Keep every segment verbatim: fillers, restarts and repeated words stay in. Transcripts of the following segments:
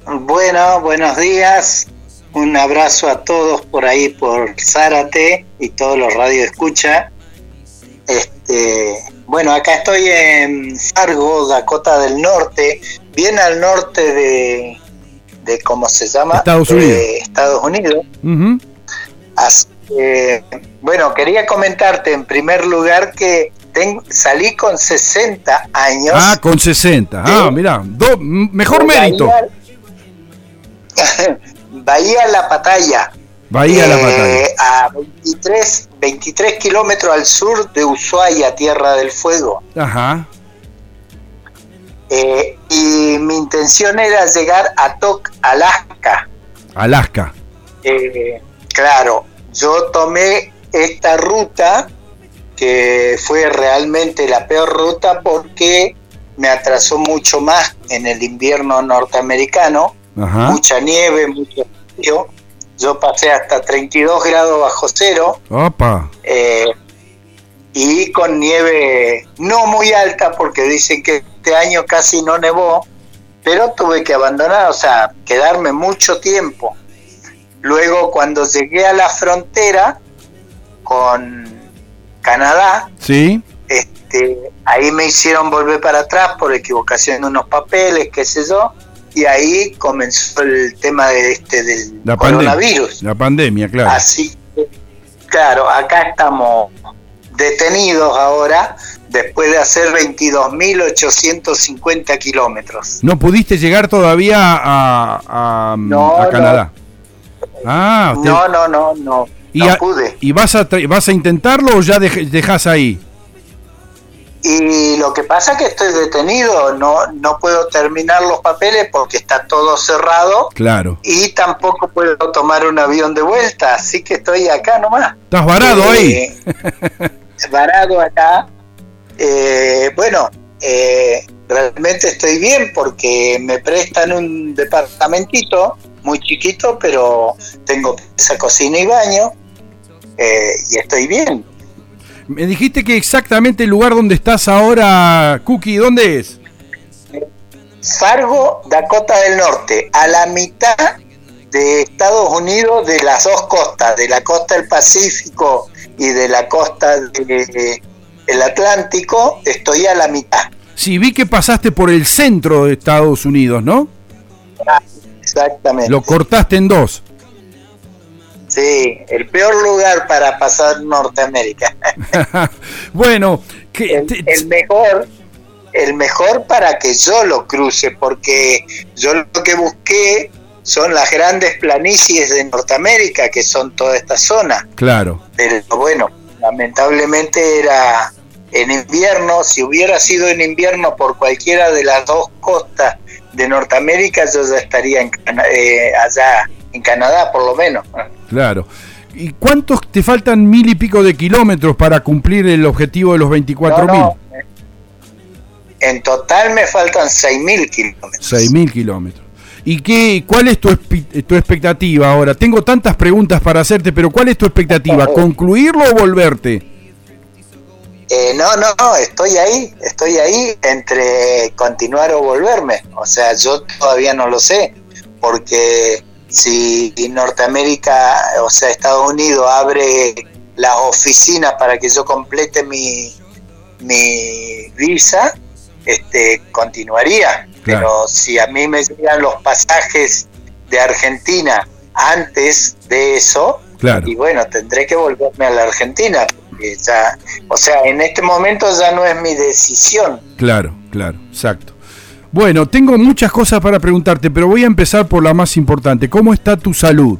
Bueno, buenos días. Un abrazo a todos por ahí, por Zárate y todos los radio escucha. Este, bueno, acá estoy en Fargo, Dakota del Norte, bien al norte de, de ¿cómo se llama? Estados Unidos. De Estados Unidos. Uh-huh. Así que, bueno, quería comentarte en primer lugar que ten, salí con sesenta años. Ah, con sesenta. Ah, mirá, do, mejor mérito. Bahía, Bahía La Pataya. Bahía eh, La Pataya. A veintitrés, veintitrés kilómetros al sur de Ushuaia, Tierra del Fuego. Ajá. Eh, y mi intención era llegar a Tok, Alaska. Alaska. Eh, claro, yo tomé esta ruta que fue realmente la peor ruta porque me atrasó mucho más en el invierno norteamericano. Ajá. Mucha nieve, mucho frío. Yo pasé hasta treinta y dos grados bajo cero. Opa. Eh, y con nieve no muy alta porque dicen que este año casi no nevó, pero tuve que abandonar, o sea, quedarme mucho tiempo. Luego cuando llegué a la frontera con Canadá, sí, este, ahí me hicieron volver para atrás por equivocación de unos papeles, qué sé yo, y ahí comenzó el tema de este del la coronavirus. Pandemia, la pandemia, claro. Así que, claro, acá estamos detenidos ahora después de hacer veintidós mil ochocientos cincuenta kilómetros. ¿No pudiste llegar todavía a, a, no, a Canadá? No. Ah, usted... no, no, no, no, ¿Y no a, pude. ¿Y vas a, vas a intentarlo o ya dej, dejás ahí? Y lo que pasa es que estoy detenido, no no puedo terminar los papeles porque está todo cerrado. Claro. Y tampoco puedo tomar un avión de vuelta, así que estoy acá nomás. ¿Estás varado eh, ahí? Varado acá. Eh, bueno, eh, realmente estoy bien porque me prestan un departamentito muy chiquito, pero tengo esa cocina y baño, eh, y estoy bien. Me dijiste que exactamente el lugar donde estás ahora, Cookie, ¿dónde es? Fargo, Dakota del Norte, a la mitad de Estados Unidos, de las dos costas, de la costa del Pacífico y de la costa del Atlántico, estoy a la mitad. Sí, vi que pasaste por el centro de Estados Unidos, ¿no? Ah, exactamente. Lo cortaste en dos. Sí, el peor lugar para pasar Norteamérica. Bueno, que el, el mejor, el mejor para que yo lo cruce, porque yo lo que busqué son las grandes planicies de Norteamérica, que son toda esta zona. Claro. Pero bueno, lamentablemente era en invierno. Si hubiera sido en invierno por cualquiera de las dos costas de Norteamérica, yo ya estaría en, eh, allá en Canadá, por lo menos. Claro. ¿Y cuántos te faltan mil y pico de kilómetros para cumplir el objetivo de los veinticuatro mil? No, no. En total me faltan seis mil kilómetros. seis mil kilómetros. ¿Y qué, cuál es tu, tu expectativa ahora? Tengo tantas preguntas para hacerte, pero ¿cuál es tu expectativa? ¿Concluirlo o volverte? Eh, no, no, no, estoy ahí, estoy ahí entre continuar o volverme. O sea, yo todavía no lo sé, porque si Norteamérica, o sea, Estados Unidos abre las oficinas para que yo complete mi, mi visa, este, continuaría. Claro. Pero si a mí me llegan los pasajes de Argentina antes de eso, claro. Y bueno, tendré que volverme a la Argentina. Porque ya, o sea, en este momento ya no es mi decisión. Claro, claro, exacto. Bueno, tengo muchas cosas para preguntarte, pero voy a empezar por la más importante. ¿Cómo está tu salud?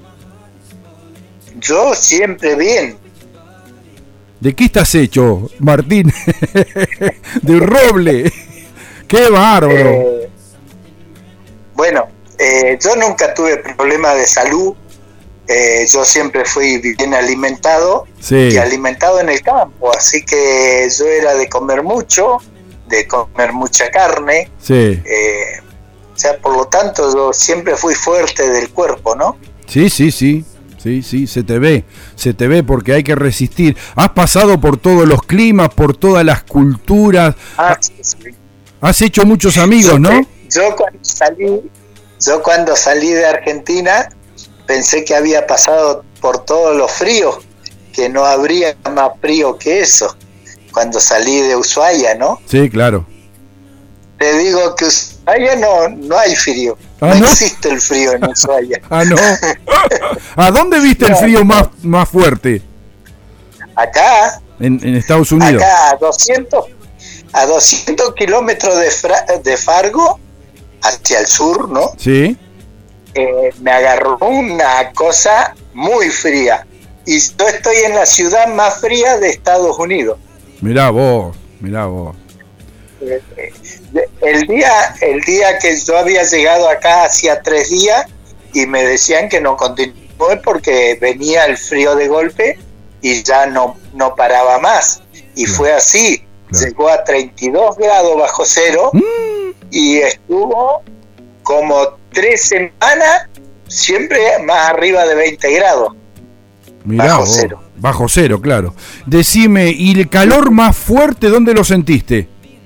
Yo siempre bien. ¿De qué estás hecho, Martín? De roble. ¡Qué bárbaro! Eh, bueno, eh, yo nunca tuve problemas de salud. Eh, yo siempre fui bien alimentado, sí. Y alimentado en el campo. Así que yo era de comer mucho, de comer mucha carne. Sí. Eh, o sea, por lo tanto, yo siempre fui fuerte del cuerpo, ¿no? Sí, sí, sí. Sí, sí, se te ve, se te ve porque hay que resistir. Has pasado por todos los climas, por todas las culturas. Ah, sí, sí. Has hecho muchos amigos, yo, ¿no? Yo cuando salí, yo cuando salí de Argentina pensé que había pasado por todos los fríos, que no habría más frío que eso, cuando salí de Ushuaia, ¿no? Sí, claro. Te digo que Ushuaia no, no hay frío, ¿Ah, no, no existe el frío en Ushuaia. Ah, no. ¿A dónde viste el frío más, más fuerte? Acá, en, en Estados Unidos. Acá a doscientos, a doscientos kilómetros de, Fra, de Fargo, hacia el sur, ¿no? Sí. Eh, me agarró una cosa muy fría. Y yo estoy en la ciudad más fría de Estados Unidos. Mirá vos, mirá vos. Eh, eh, el día, el día que yo había llegado acá hacía tres días y me decían que no continué porque venía el frío de golpe y ya no, no paraba más. Y claro, fue así. Claro. Llegó a treinta y dos grados bajo cero mm. y estuvo como tres semanas siempre más arriba de veinte grados. Mirá, bajo vos, cero. Bajo cero, claro. Decime, ¿y el calor más fuerte dónde lo sentiste?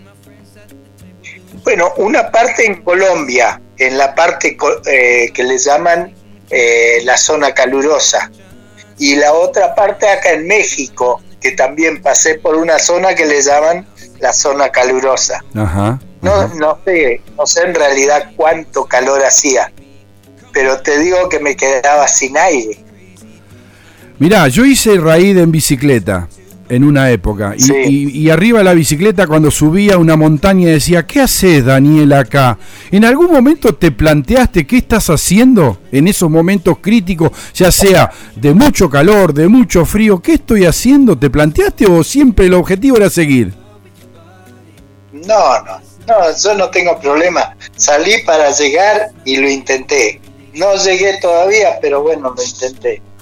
Bueno, una parte en Colombia, en la parte eh, que le llaman eh, la zona calurosa, y la otra parte acá en México, que también pasé por una zona que le llaman la zona calurosa. Ajá, no, ajá. no sé, no sé en realidad cuánto calor hacía, pero te digo que me quedaba sin aire. Mirá, yo hice raíz en bicicleta en una época, y, sí. y, y arriba de la bicicleta cuando subía una montaña decía, ¿qué haces, Daniel, acá? ¿En algún momento te planteaste qué estás haciendo en esos momentos críticos, ya sea de mucho calor, de mucho frío? ¿Qué estoy haciendo? ¿Te planteaste o siempre el objetivo era seguir? No, no, no, yo no tengo problema. Salí para llegar y lo intenté. No llegué todavía, pero bueno, lo intenté.